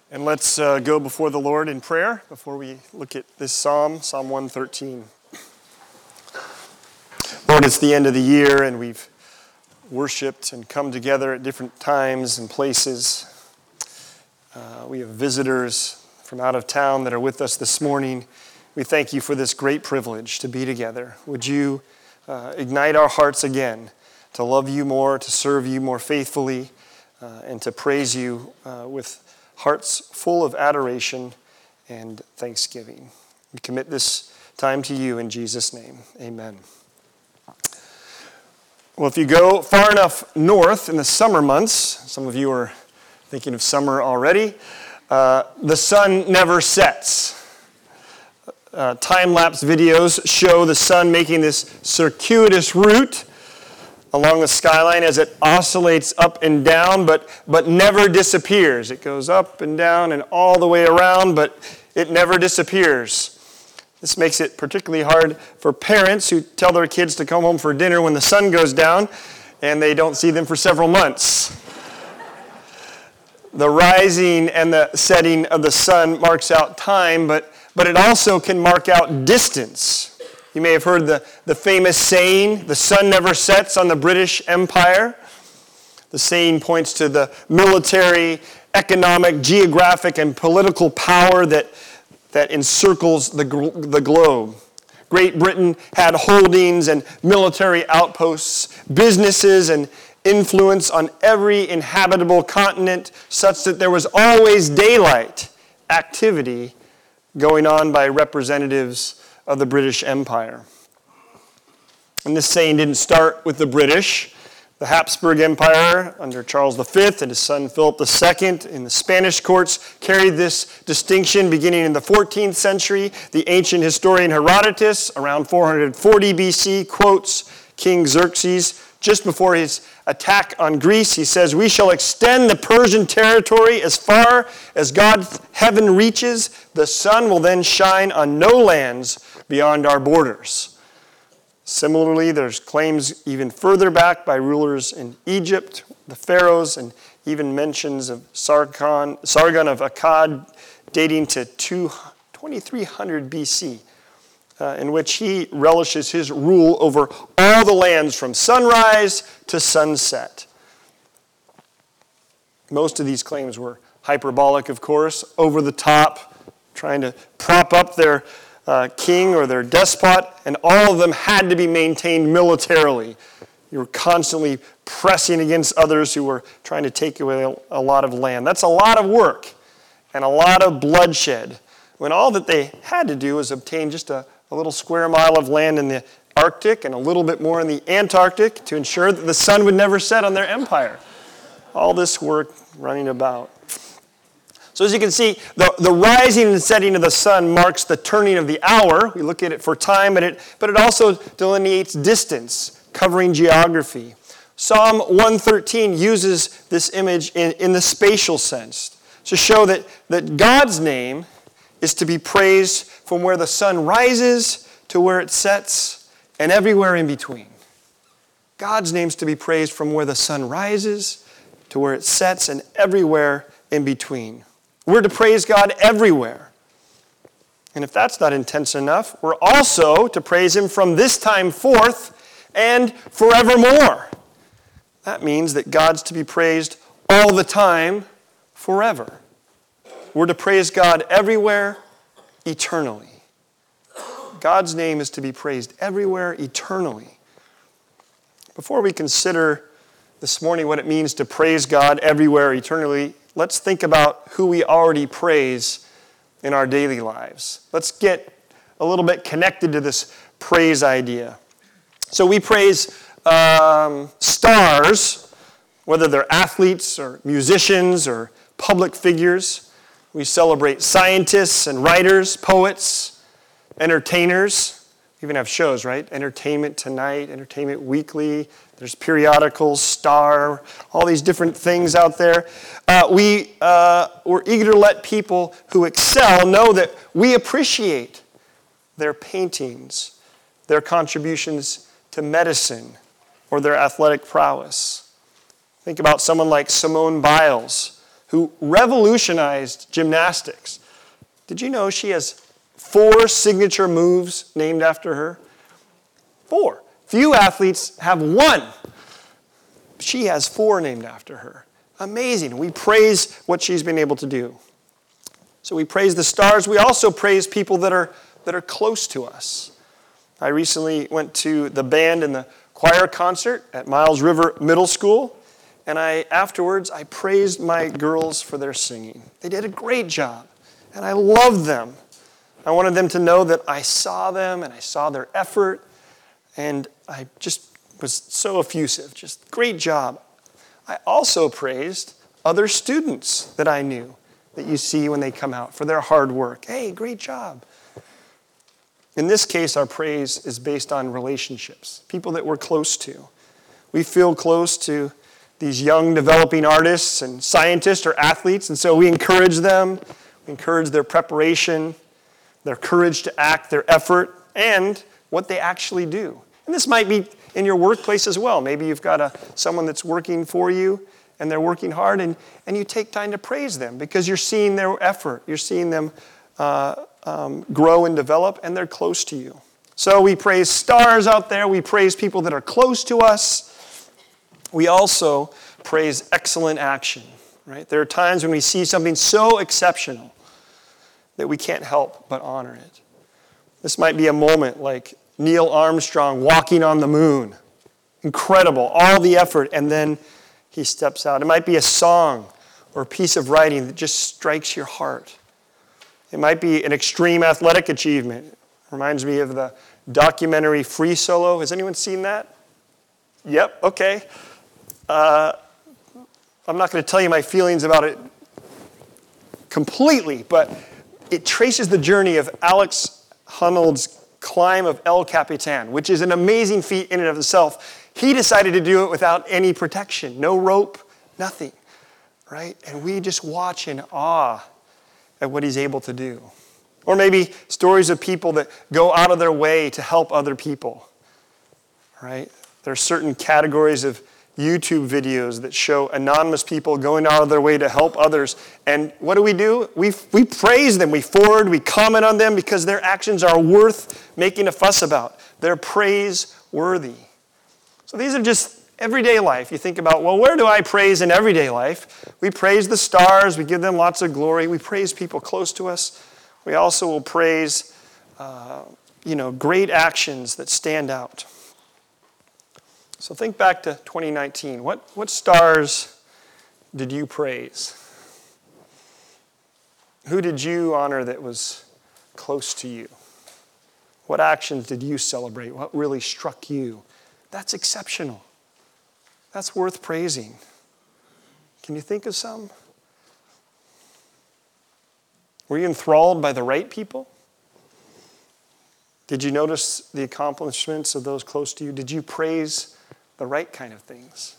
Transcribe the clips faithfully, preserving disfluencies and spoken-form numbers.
And let's uh, go before the Lord in prayer before we look at this psalm, Psalm one thirteen. Lord, it's the end of the year and we've worshiped and come together at different times and places. Uh, we have visitors from out of town that are with us this morning. We thank you for this great privilege to be together. Would you uh, ignite our hearts again to love you more, to serve you more faithfully, uh, and to praise you uh, with hearts full of adoration and thanksgiving. We commit this time to you in Jesus' name. Amen. Well, if you go far enough north in the summer months, some of you are thinking of summer already, uh, the sun never sets. Uh, time-lapse videos show the sun making this circuitous route along the skyline as it oscillates up and down, but, but never disappears. It goes up and down and all the way around, but it never disappears. This makes it particularly hard for parents who tell their kids to come home for dinner when the sun goes down, and they don't see them for several months. The rising and the setting of the sun marks out time, but, but it also can mark out distance. You may have heard the, the famous saying, the sun never sets on the British Empire. The saying points to the military, economic, geographic, and political power that, that encircles the, the globe. Great Britain had holdings and military outposts, businesses and influence on every inhabitable continent, such that there was always daylight activity going on by representatives of the British Empire. And this saying didn't start with the British. The Habsburg Empire under Charles the Fifth and his son Philip the Second in the Spanish courts carried this distinction beginning in the fourteenth century. The ancient historian Herodotus, around four hundred forty B C, quotes King Xerxes just before his attack on Greece. He says, "We shall extend the Persian territory as far as God's heaven reaches. The sun will then shine on no lands beyond our borders." Similarly, there's claims even further back by rulers in Egypt, the pharaohs, and even mentions of Sargon, Sargon of Akkad dating to twenty-three hundred B C, uh, in which he relishes his rule over all the lands from sunrise to sunset. Most of these claims were hyperbolic, of course, over the top, trying to prop up their Uh, king or their despot, and all of them had to be maintained militarily. You were constantly pressing against others who were trying to take away a lot of land. That's a lot of work and a lot of bloodshed, when all that they had to do was obtain just a, a little square mile of land in the Arctic and a little bit more in the Antarctic to ensure that the sun would never set on their empire. All this work running about. So as you can see, the, the rising and setting of the sun marks the turning of the hour. We look at it for time, but it, but it also delineates distance, covering geography. Psalm one thirteen uses this image in, in the spatial sense to show that, that God's name is to be praised from where the sun rises to where it sets and everywhere in between. God's name is to be praised from where the sun rises to where it sets and everywhere in between. We're to praise God everywhere. And if that's not intense enough, we're also to praise Him from this time forth and forevermore. That means that God's to be praised all the time, forever. We're to praise God everywhere, eternally. God's name is to be praised everywhere, eternally. Before we consider this morning what it means to praise God everywhere, eternally, let's think about who we already praise in our daily lives. Let's get a little bit connected to this praise idea. So we praise um, stars, whether they're athletes or musicians or public figures. We celebrate scientists and writers, poets, entertainers. We even have shows, right? Entertainment Tonight, Entertainment Weekly. There's periodicals, Star, all these different things out there. Uh, we, uh, we're eager to let people who excel know that we appreciate their paintings, their contributions to medicine, or their athletic prowess. Think about someone like Simone Biles, who revolutionized gymnastics. Did you know she has four signature moves named after her? Four. Few athletes have one. She has four named after her. Amazing. We praise what she's been able to do. So we praise the stars. We also praise people that are, that are close to us. I recently went to the band and the choir concert at Miles River Middle School, and I afterwards I praised my girls for their singing. They did a great job, and I loved them. I wanted them to know that I saw them and I saw their effort, and I just was so effusive. Just great job. I also praised other students that I knew that you see when they come out for their hard work. Hey, great job. In this case, our praise is based on relationships, people that we're close to. We feel close to these young developing artists and scientists or athletes, and so we encourage them, we encourage their preparation, their courage to act, their effort, and what they actually do. And this might be in your workplace as well. Maybe you've got a, someone that's working for you, and they're working hard, and, and you take time to praise them because you're seeing their effort. You're seeing them uh, um, grow and develop, and they're close to you. So we praise stars out there. We praise people that are close to us. We also praise excellent action, right? There are times when we see something so exceptional that we can't help but honor it. This might be a moment like Neil Armstrong walking on the moon. Incredible, all the effort, and then he steps out. It might be a song or a piece of writing that just strikes your heart. It might be an extreme athletic achievement. It reminds me of the documentary Free Solo. Has anyone seen that? Yep, okay. Uh, I'm not going to tell you my feelings about it completely, but it traces the journey of Alex Honnold's climb of El Capitan, which is an amazing feat in and of itself. He decided to do it without any protection, no rope, nothing, right? And we just watch in awe at what he's able to do. Or maybe stories of people that go out of their way to help other people, right? There are certain categories of YouTube videos that show anonymous people going out of their way to help others. And what do we do? We, we praise them. We forward, we comment on them because their actions are worth making a fuss about. They're praiseworthy. So these are just everyday life. You think about, well, where do I praise in everyday life? We praise the stars. We give them lots of glory. We praise people close to us. We also will praise, uh, you know, great actions that stand out. So think back to twenty nineteen. What, what stars did you praise? Who did you honor that was close to you? What actions did you celebrate? What really struck you? That's exceptional. That's worth praising. Can you think of some? Were you enthralled by the right people? Did you notice the accomplishments of those close to you? Did you praise the right kind of things?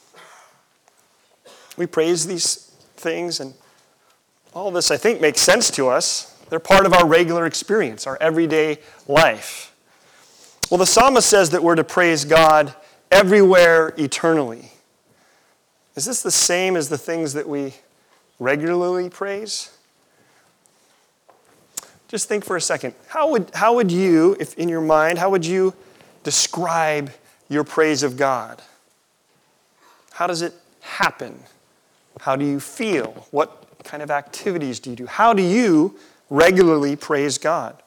We praise these things, and all this, I think, makes sense to us. They're part of our regular experience, our everyday life. Well, the psalmist says that we're to praise God everywhere eternally. Is this the same as the things that we regularly praise? Just think for a second. How would, how would you, if in your mind, how would you describe your praise of God? How does it happen? How do you feel? What kind of activities do you do? How do you regularly praise God?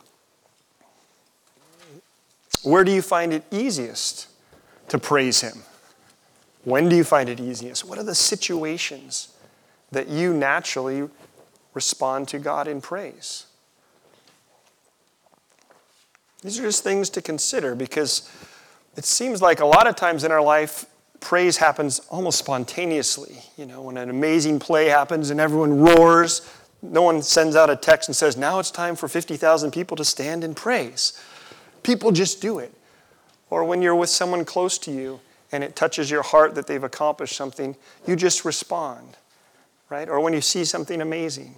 Where do you find it easiest to praise Him? When do you find it easiest? What are the situations that you naturally respond to God in praise? These are just things to consider because it seems like a lot of times in our life, praise happens almost spontaneously. You know, when an amazing play happens and everyone roars, no one sends out a text and says, now it's time for fifty thousand people to stand in praise. People just do it. Or when you're with someone close to you and it touches your heart that they've accomplished something, you just respond, right? Or when you see something amazing.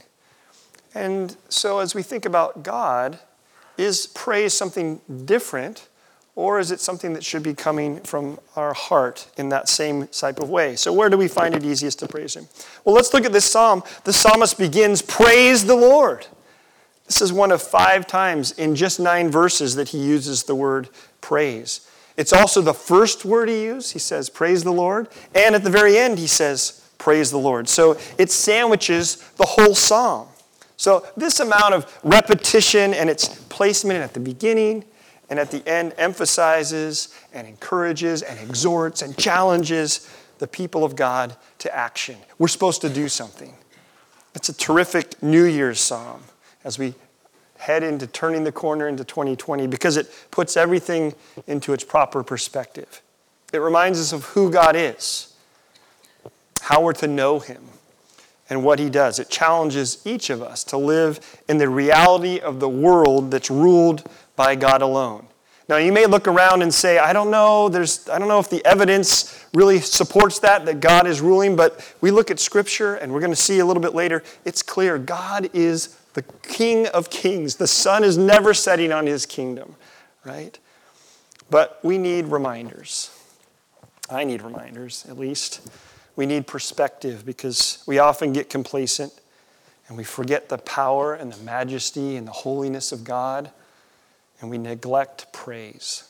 And so as we think about God, is praise something different, Or is it something that should be coming from our heart in that same type of way? So where do we find it easiest to praise him? Well, let's look at this psalm. The psalmist begins, praise the Lord. This is one of five times in just nine verses that he uses the word praise. It's also the first word he used. He says, praise the Lord. And at the very end, he says, praise the Lord. So it sandwiches the whole psalm. So this amount of repetition and its placement at the beginning and at the end emphasizes and encourages and exhorts and challenges the people of God to action. We're supposed to do something. It's a terrific New Year's psalm as we head into turning the corner into twenty twenty because it puts everything into its proper perspective. It reminds us of who God is, how we're to know him, and what he does. It challenges each of us to live in the reality of the world that's ruled by God alone. Now, you may look around and say, I don't know, there's, I don't know if the evidence really supports that, that God is ruling, but we look at Scripture, and we're going to see a little bit later, it's clear God is the King of kings. The sun is never setting on his kingdom, right? But we need reminders. I need reminders, at least. We need perspective because we often get complacent and we forget the power and the majesty and the holiness of God, and we neglect praise.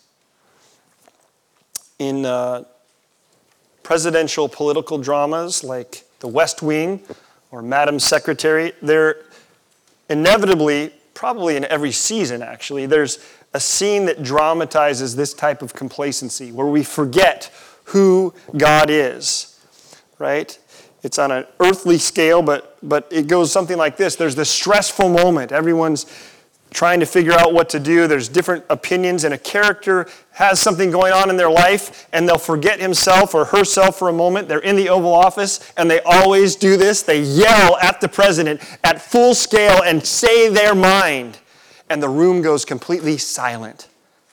In uh, presidential political dramas like The West Wing or Madam Secretary, there inevitably, probably in every season actually, there's a scene that dramatizes this type of complacency where we forget who God is, right? It's on an earthly scale, but, but it goes something like this. There's this stressful moment. Everyone's trying to figure out what to do. There's different opinions, and a character has something going on in their life, and they'll forget himself or herself for a moment. They're in the Oval Office, and they always do this. They yell at the president at full scale and say their mind, and the room goes completely silent.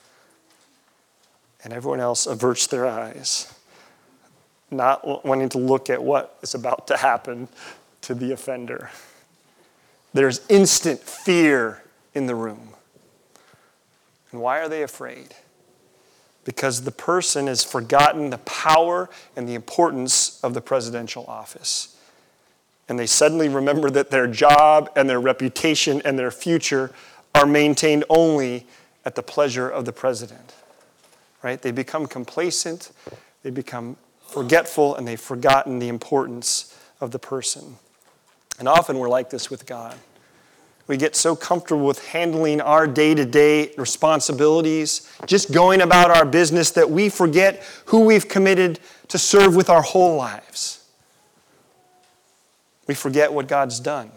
And everyone else averts their eyes, not wanting to look at what is about to happen to the offender. There's instant fear in the room. And why are they afraid? Because the person has forgotten the power and the importance of the presidential office. And they suddenly remember that their job and their reputation and their future are maintained only at the pleasure of the president. Right? They become complacent, they become forgetful, and they've forgotten the importance of the person. And often we're like this with God. We get so comfortable with handling our day-to-day responsibilities, just going about our business, that we forget who we've committed to serve with our whole lives. We forget what God's done.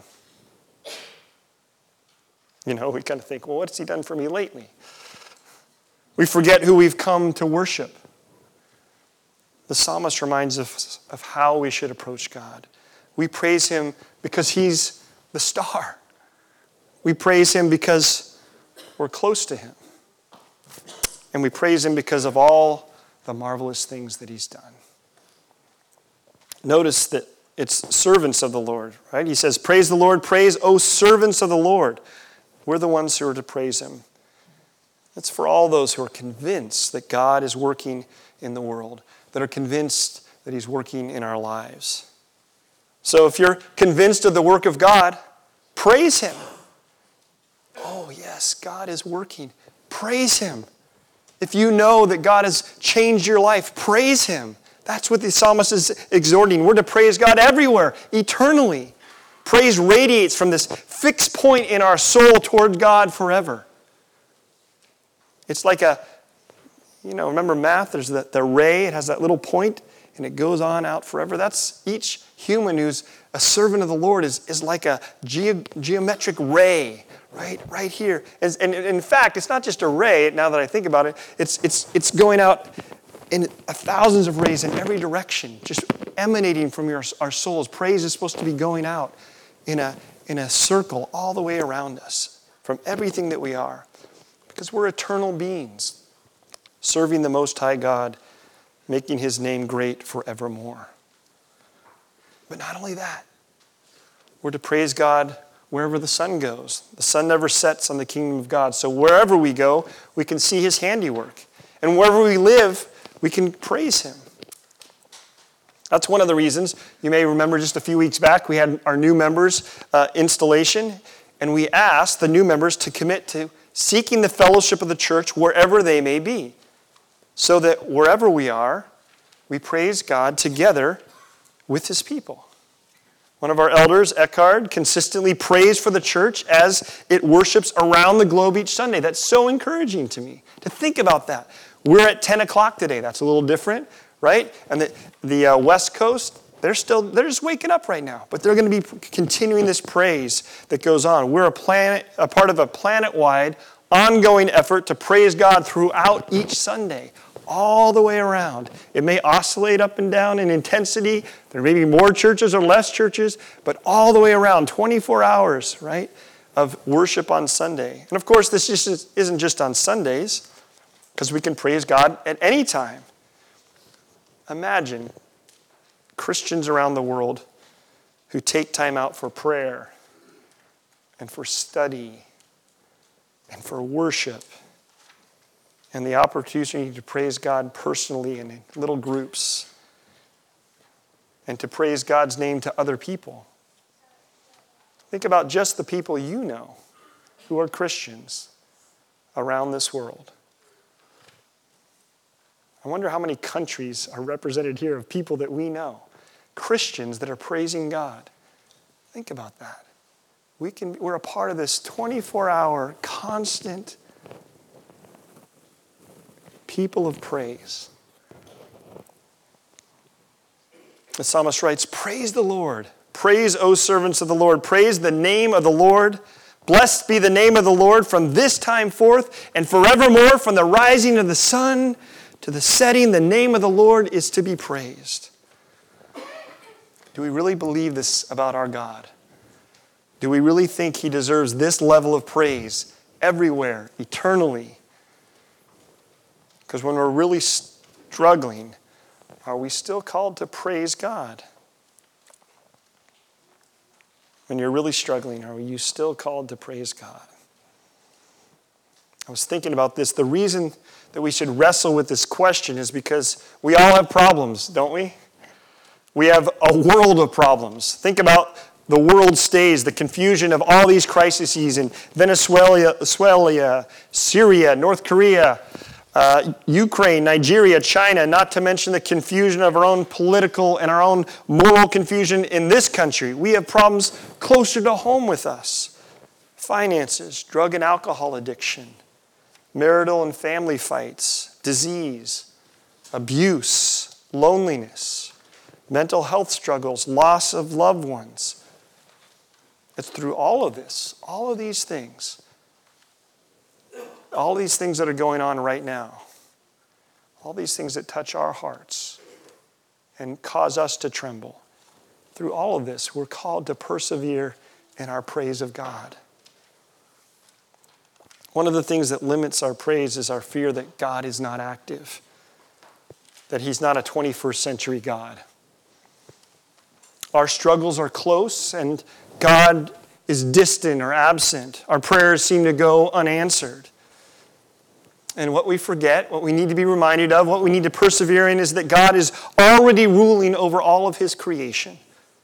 You know, we kind of think, well, what's he done for me lately? We forget who we've come to worship. The psalmist reminds us of how we should approach God. We praise him because he's the star. We praise him because we're close to him. And we praise him because of all the marvelous things that he's done. Notice that it's servants of the Lord, right? He says, praise the Lord, praise, O servants of the Lord. We're the ones who are to praise him. It's for all those who are convinced that God is working in the world, that are convinced that he's working in our lives. So if you're convinced of the work of God, praise him. Oh, yes, God is working. Praise him. If you know that God has changed your life, praise him. That's what the psalmist is exhorting. We're to praise God everywhere, eternally. Praise radiates from this fixed point in our soul toward God forever. It's like a, you know, remember math? There's the, the ray. It has that little point, and it goes on out forever. That's each human who's a servant of the Lord is, is like a ge- geometric ray. Right, right here. And, and in fact, it's not just a ray, now that I think about it, it's, it's, it's going out in thousands of rays in every direction, just emanating from your, our souls. Praise is supposed to be going out in a, in a circle all the way around us, from everything that we are. Because we're eternal beings, serving the Most High God, making his name great forevermore. But not only that, we're to praise God wherever the sun goes. The sun never sets on the kingdom of God. So wherever we go, we can see his handiwork. And wherever we live, we can praise him. That's one of the reasons. You may remember just a few weeks back, we had our new members uh, installation, and we asked the new members to commit to seeking the fellowship of the church wherever they may be, so that wherever we are, we praise God together with his people. One of our elders, Eckhard, consistently prays for the church as it worships around the globe each Sunday. That's so encouraging to me to think about that. We're at ten o'clock today. That's a little different, right? And the, the uh, West Coast, they're still, they're just waking up right now. But they're going to be continuing this praise that goes on. We're a planet, a part of a planet-wide, ongoing effort to praise God throughout each Sunday, all the way around. It may oscillate up and down in intensity. There may be more churches or less churches, but all the way around, twenty-four hours, right, of worship on Sunday. And of course, this just isn't just on Sundays, because we can praise God at any time. Imagine Christians around the world who take time out for prayer and for study and for worship and the opportunity to praise God personally and in little groups and to praise God's name to other people. Think about just the people you know who are Christians around this world. I wonder how many countries are represented here of people that we know, Christians that are praising God. Think about that. We can, we're a part of this twenty-four hour, constant people of praise. The psalmist writes, "Praise the Lord. Praise, O servants of the Lord. Praise the name of the Lord. Blessed be the name of the Lord from this time forth and forevermore, from the rising of the sun to the setting. The name of the Lord is to be praised." Do we really believe this about our God? Do we really think he deserves this level of praise everywhere, eternally? Because when we're really struggling, are we still called to praise God? When you're really struggling, are you still called to praise God? I was thinking about this. The reason that we should wrestle with this question is because we all have problems, don't we? We have a world of problems. Think about the world stage, the confusion of all these crises in Venezuela, Venezuela, Syria, North Korea, uh, Ukraine, Nigeria, China, not to mention the confusion of our own political and our own moral confusion in this country. We have problems closer to home with us. Finances, drug and alcohol addiction, marital and family fights, disease, abuse, loneliness, mental health struggles, loss of loved ones. It's through all of this, all of these things, all these things that are going on right now, all these things that touch our hearts and cause us to tremble. Through all of this, we're called to persevere in our praise of God. One of the things that limits our praise is our fear that God is not active, that he's not a twenty-first century God. Our struggles are close and God is distant or absent. Our prayers seem to go unanswered. And what we forget, what we need to be reminded of, what we need to persevere in is that God is already ruling over all of his creation.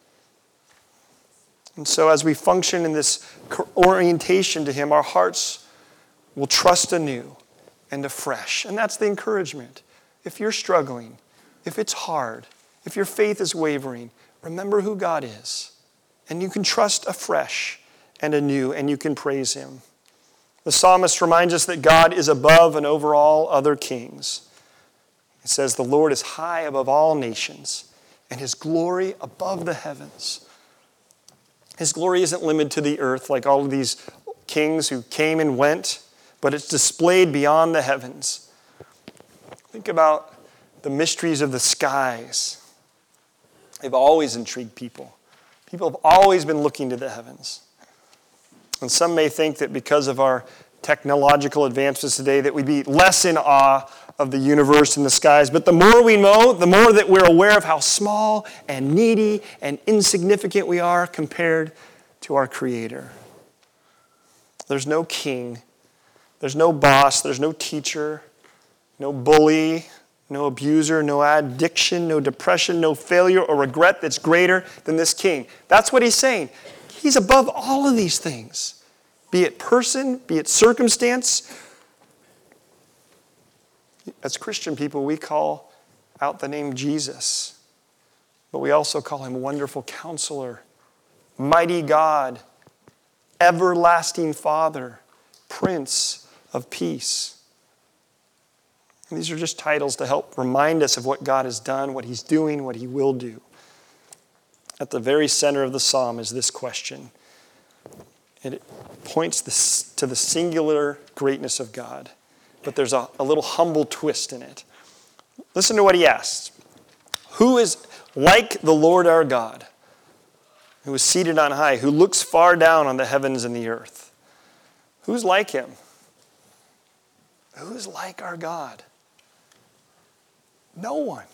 And so as we function in this orientation to him, our hearts will trust anew and afresh. And that's the encouragement. If you're struggling, if it's hard, if your faith is wavering, remember who God is. And you can trust afresh and anew, and you can praise him. The psalmist reminds us that God is above and over all other kings. It says, "The Lord is high above all nations, and his glory above the heavens." His glory isn't limited to the earth like all of these kings who came and went, but it's displayed beyond the heavens. Think about the mysteries of the skies. They've always intrigued people. People have always been looking to the heavens. And some may think that because of our technological advancements today that we'd be less in awe of the universe and the skies. But the more we know, the more that we're aware of how small and needy and insignificant we are compared to our Creator. There's no king. There's no boss. There's no teacher. no bully, no abuser, no addiction, no depression, no failure or regret that's greater than this king. That's what he's saying. He's above all of these things, be it person, be it circumstance. As Christian people, we call out the name Jesus, but we also call him Wonderful Counselor, Mighty God, Everlasting Father, Prince of Peace. And these are just titles to help remind us of what God has done, what he's doing, what he will do. At the very center of the psalm is this question. And it points this, to the singular greatness of God. But there's a, a little humble twist in it. Listen to what he asks. Who is like the Lord our God, who is seated on high, who looks far down on the heavens and the earth? Who's like him? Who's like our God? No one.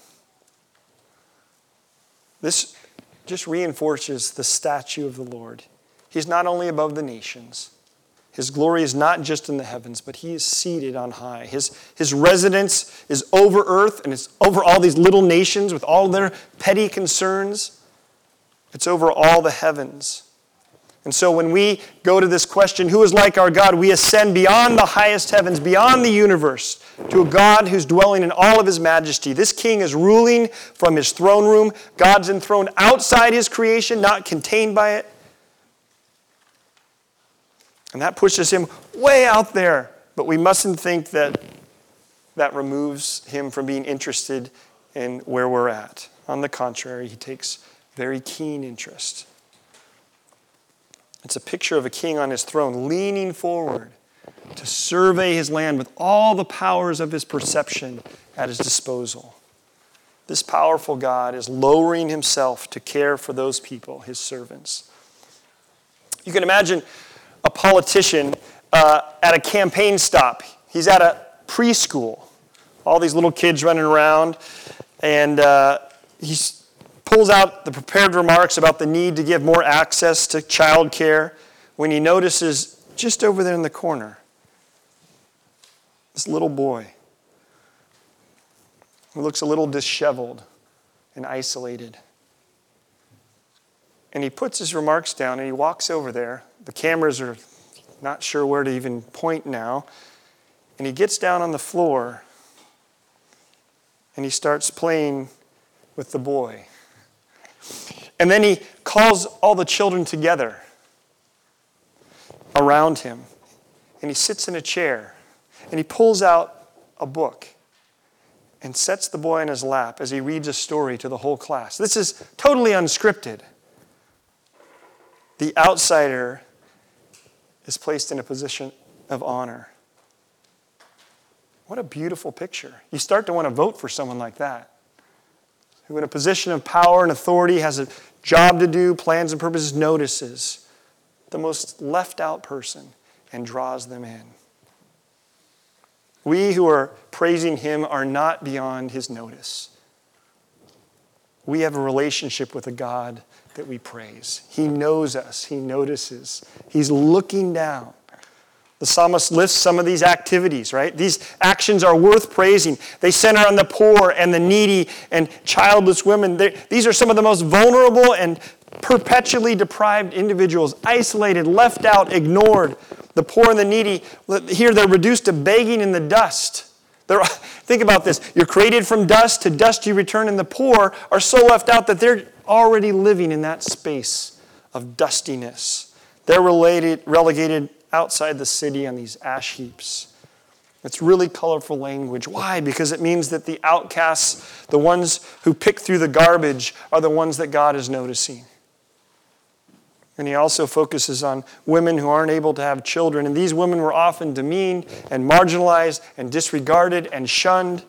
This just reinforces the statue of the Lord. He's not only above the nations. His glory is not just in the heavens, but he is seated on high. His, his residence is over earth, and it's over all these little nations with all their petty concerns. It's over all the heavens. And so when we go to this question, who is like our God, we ascend beyond the highest heavens, beyond the universe, to a God who's dwelling in all of his majesty. This king is ruling from his throne room. God's enthroned outside his creation, not contained by it. And that pushes him way out there. But we mustn't think that that removes him from being interested in where we're at. On the contrary, he takes very keen interest. It's a picture of a king on his throne leaning forward to survey his land with all the powers of his perception at his disposal. This powerful God is lowering himself to care for those people, his servants. You can imagine a politician uh, at a campaign stop. He's at a preschool. All these little kids running around, and uh, he's pulls out the prepared remarks about the need to give more access to child care when he notices just over there in the corner this little boy who looks a little disheveled and isolated. And he puts his remarks down and he walks over there. The cameras are not sure where to even point now. And he gets down on the floor and he starts playing with the boy. And then he calls all the children together around him. And he sits in a chair. And he pulls out a book and sets the boy in his lap as he reads a story to the whole class. This is totally unscripted. The outsider is placed in a position of honor. What a beautiful picture. You start to want to vote for someone like that, who in a position of power and authority has a job to do, plans and purposes, notices the most left out person and draws them in. We who are praising him are not beyond his notice. We have a relationship with a God that we praise. He knows us. He notices. He's looking down. The psalmist lists some of these activities, right? These actions are worth praising. They center on the poor and the needy and childless women. They're, these are some of the most vulnerable and perpetually deprived individuals, isolated, left out, ignored. The poor and the needy, here they're reduced to begging in the dust. They're, think about this. You're created from dust, to dust you return, and the poor are so left out that they're already living in that space of dustiness. They're related, relegated outside the city on these ash heaps. It's really colorful language. Why? Because it means that the outcasts, the ones who pick through the garbage, are the ones that God is noticing. And he also focuses on women who aren't able to have children. And these women were often demeaned and marginalized and disregarded and shunned.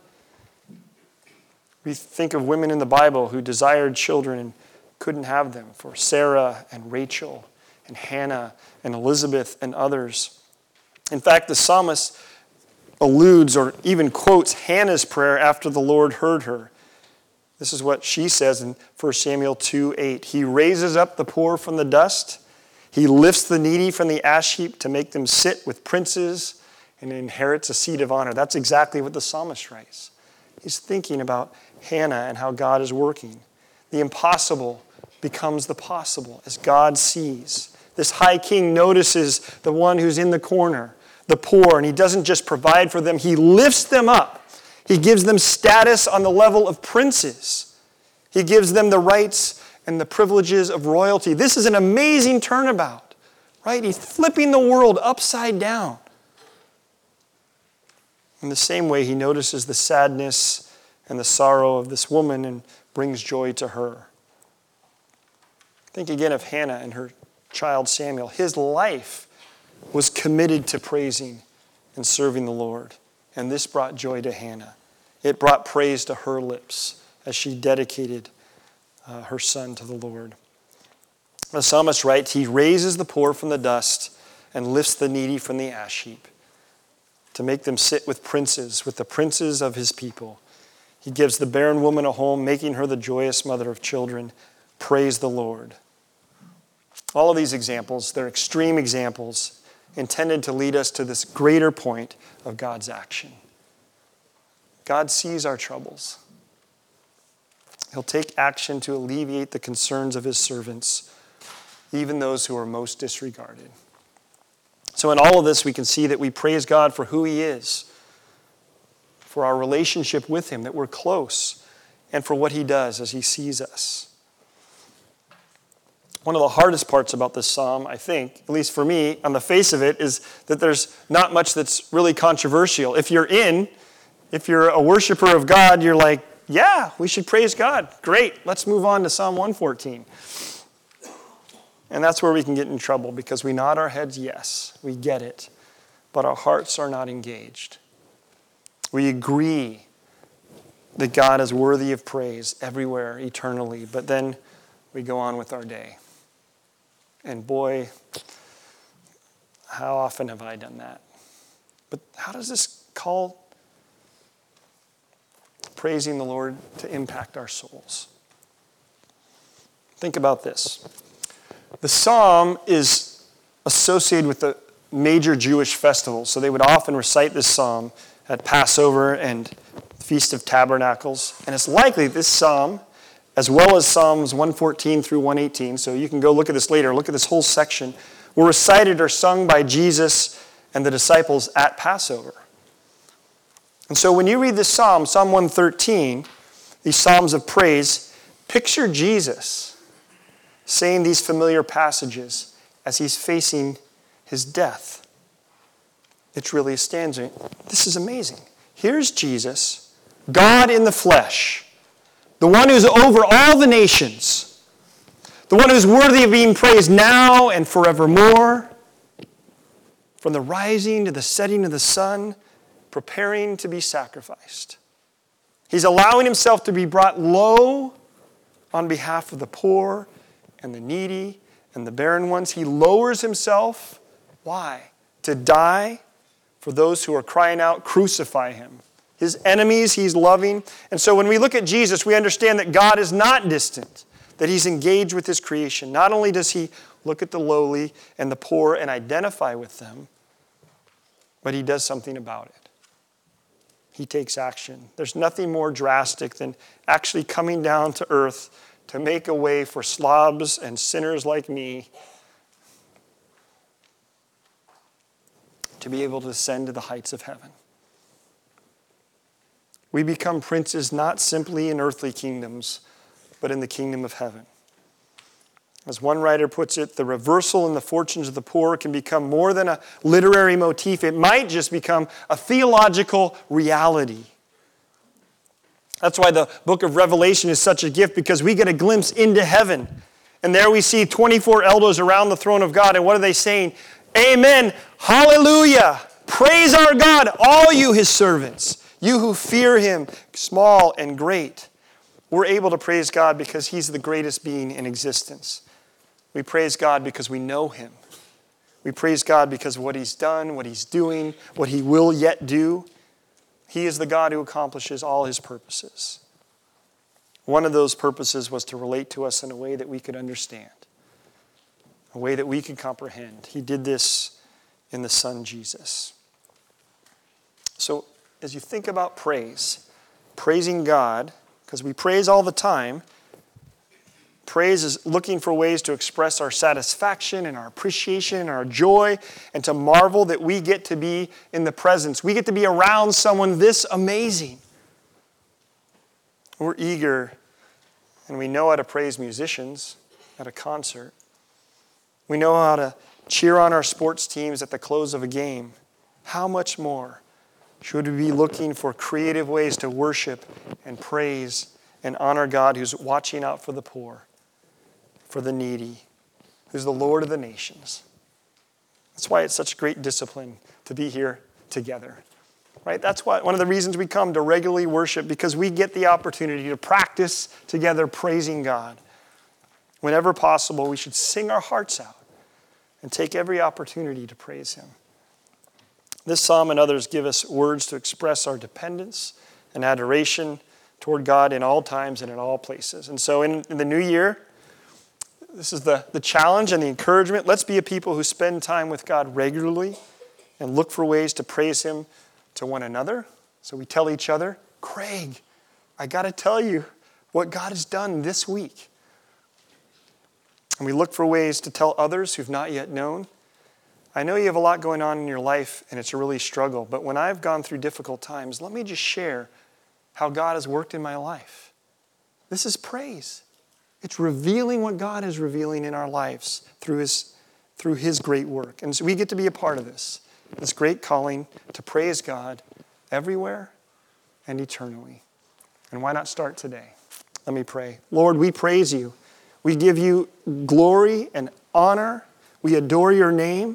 We think of women in the Bible who desired children and couldn't have them, for Sarah and Rachel and Hannah and Elizabeth and others. In fact, the psalmist alludes or even quotes Hannah's prayer after the Lord heard her. This is what she says in First Samuel two eight. He raises up the poor from the dust. He lifts the needy from the ash heap to make them sit with princes and inherits a seat of honor. That's exactly what the psalmist writes. He's thinking about Hannah and how God is working. The impossible becomes the possible as God sees. This high king notices the one who's in the corner, the poor, and he doesn't just provide for them, he lifts them up. He gives them status on the level of princes. He gives them the rights and the privileges of royalty. This is an amazing turnabout, right? He's flipping the world upside down. In the same way, he notices the sadness and the sorrow of this woman and brings joy to her. Think again of Hannah and her child Samuel. His life was committed to praising and serving the Lord. And this brought joy to Hannah. It brought praise to her lips as she dedicated uh, her son to the Lord. The psalmist writes, he raises the poor from the dust and lifts the needy from the ash heap to make them sit with princes, with the princes of his people. He gives the barren woman a home, making her the joyous mother of children. Praise the Lord. All of these examples, they're extreme examples intended to lead us to this greater point of God's action. God sees our troubles. He'll take action to alleviate the concerns of his servants, even those who are most disregarded. So in all of this, we can see that we praise God for who he is, for our relationship with him, that we're close, and for what he does as he sees us. One of the hardest parts about this psalm, I think, at least for me, on the face of it, is that there's not much that's really controversial. If you're in, if you're a worshiper of God, you're like, yeah, we should praise God. Great, let's move on to Psalm one fourteen. And that's where we can get in trouble because we nod our heads, yes, we get it, but our hearts are not engaged. We agree that God is worthy of praise everywhere, eternally, but then we go on with our day. And boy, how often have I done that? But how does this call praising the Lord to impact our souls? Think about this. The psalm is associated with the major Jewish festivals, so they would often recite this psalm at Passover and Feast of Tabernacles. And it's likely this psalm, as well as Psalms one fourteen through one eighteen, so you can go look at this later, look at this whole section, were recited or sung by Jesus and the disciples at Passover. And so when you read this psalm, Psalm one thirteen, these psalms of praise, picture Jesus saying these familiar passages as he's facing his death. It's really astounding. This is amazing. Here's Jesus, God in the flesh, the one who's over all the nations, the one who's worthy of being praised now and forevermore, from the rising to the setting of the sun, preparing to be sacrificed. He's allowing himself to be brought low on behalf of the poor and the needy and the barren ones. He lowers himself. Why? To die for those who are crying out, crucify him. His enemies he's loving. And so when we look at Jesus, we understand that God is not distant, that he's engaged with his creation. Not only does he look at the lowly and the poor and identify with them, but he does something about it. He takes action. There's nothing more drastic than actually coming down to earth to make a way for slobs and sinners like me to be able to ascend to the heights of heaven. We become princes not simply in earthly kingdoms, but in the kingdom of heaven. As one writer puts it, the reversal in the fortunes of the poor can become more than a literary motif. It might just become a theological reality. That's why the book of Revelation is such a gift, because we get a glimpse into heaven. And there we see twenty-four elders around the throne of God. And what are they saying? Amen. Hallelujah. Praise our God, all you his servants, you who fear him, small and great. We're able to praise God because he's the greatest being in existence. We praise God because we know him. We praise God because of what he's done, what he's doing, what he will yet do. He is the God who accomplishes all his purposes. One of those purposes was to relate to us in a way that we could understand, a way that we could comprehend. He did this in the Son, Jesus. So as you think about praise, praising God, because we praise all the time, praise is looking for ways to express our satisfaction and our appreciation and our joy and to marvel that we get to be in the presence. We get to be around someone this amazing. We're eager and we know how to praise musicians at a concert. We know how to cheer on our sports teams at the close of a game. How much more should we be looking for creative ways to worship and praise and honor God who's watching out for the poor, for the needy, who's the Lord of the nations. That's why it's such great discipline to be here together. Right? That's why one of the reasons we come to regularly worship, because we get the opportunity to practice together praising God. Whenever possible, we should sing our hearts out and take every opportunity to praise Him. This psalm and others give us words to express our dependence and adoration toward God in all times and in all places. And so in, in the new year, this is the, the challenge and the encouragement. Let's be a people who spend time with God regularly and look for ways to praise Him to one another. So we tell each other, Craig, I got to tell you what God has done this week. And we look for ways to tell others who've not yet known. I know you have a lot going on in your life and it's a really struggle, but when I've gone through difficult times, let me just share how God has worked in my life. This is praise. It's revealing what God is revealing in our lives through His, through His great work. And so we get to be a part of this. This great calling to praise God everywhere and eternally. And why not start today? Let me pray. Lord, we praise You. We give You glory and honor. We adore Your name.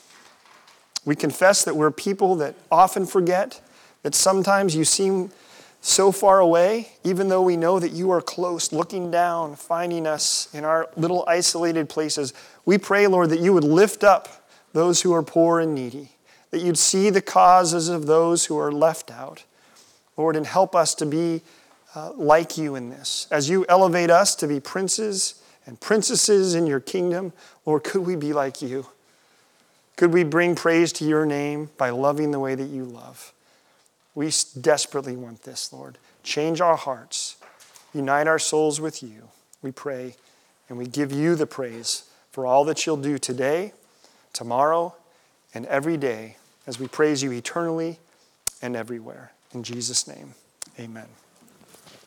We confess that we're people that often forget, that sometimes You seem so far away, even though we know that You are close, looking down, finding us in our little isolated places. We pray, Lord, that You would lift up those who are poor and needy, that You'd see the causes of those who are left out, Lord, and help us to be uh, like You in this. As You elevate us to be princes and princesses in Your kingdom, Lord, could we be like You? Could we bring praise to Your name by loving the way that You love? We desperately want this, Lord. Change our hearts. Unite our souls with You, we pray, and we give You the praise for all that You'll do today, tomorrow, and every day as we praise You eternally and everywhere. In Jesus' name, amen.